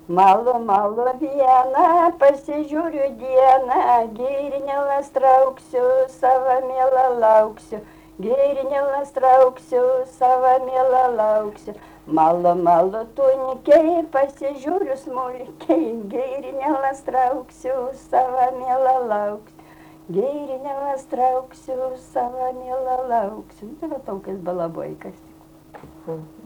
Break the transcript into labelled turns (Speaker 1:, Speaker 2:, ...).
Speaker 1: Malu vieną, pasižiūriu dieną, girnilas trauksiu, savo mielą lauksiu. Girnilas trauksiu, savo mielą lauksiu. Malu tunikiai, pasižiūriu smulkiai, girnilas trauksiu, savo mielą lauksiu. Girnilas trauksiu, savo mielą lauksiu. Tai va tokias balaboikas.